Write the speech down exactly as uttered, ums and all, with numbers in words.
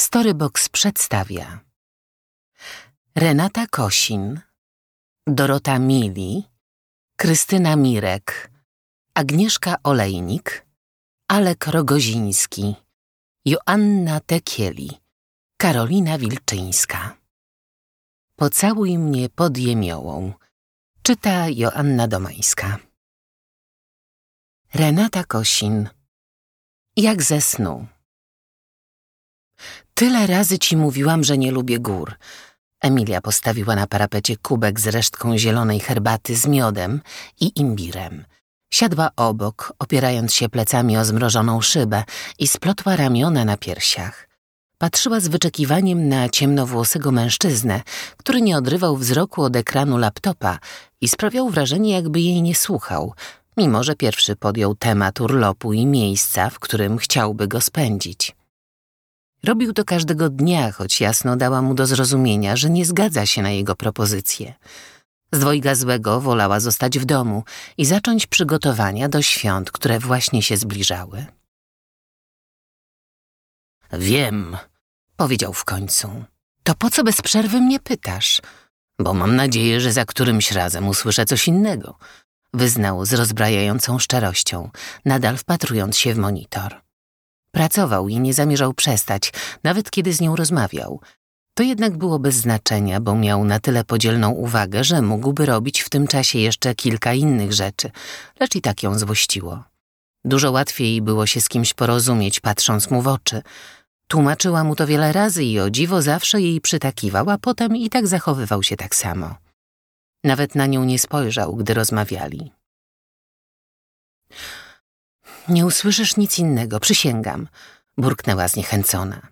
Storybox przedstawia Renata Kosin, Dorota Mili, Krystyna Mirek, Agnieszka Olejnik, Alek Rogoziński, Joanna Tekieli, Karolina Wilczyńska. Pocałuj mnie pod jemiołą. Czyta Joanna Domańska. Renata Kosin. Jak ze snu. Tyle razy ci mówiłam, że nie lubię gór. Emilia postawiła na parapecie kubek z resztką zielonej herbaty z miodem i imbirem. Siadła obok, opierając się plecami o zmrożoną szybę i splotła ramiona na piersiach. Patrzyła z wyczekiwaniem na ciemnowłosego mężczyznę, który nie odrywał wzroku od ekranu laptopa i sprawiał wrażenie, jakby jej nie słuchał, mimo że pierwszy podjął temat urlopu i miejsca, w którym chciałby go spędzić. Robił to każdego dnia, choć jasno dała mu do zrozumienia, że nie zgadza się na jego propozycję. Z dwojga złego wolała zostać w domu i zacząć przygotowania do świąt, które właśnie się zbliżały. Wiem, powiedział w końcu. To po co bez przerwy mnie pytasz? Bo mam nadzieję, że za którymś razem usłyszę coś innego, wyznał z rozbrajającą szczerością, nadal wpatrując się w monitor. Pracował i nie zamierzał przestać, nawet kiedy z nią rozmawiał. To jednak było bez znaczenia, bo miał na tyle podzielną uwagę, że mógłby robić w tym czasie jeszcze kilka innych rzeczy, lecz i tak ją złościło. Dużo łatwiej było się z kimś porozumieć, patrząc mu w oczy. Tłumaczyła mu to wiele razy i o dziwo zawsze jej przytakiwał, a potem i tak zachowywał się tak samo. Nawet na nią nie spojrzał, gdy rozmawiali. Nie usłyszysz nic innego, przysięgam, burknęła zniechęcona.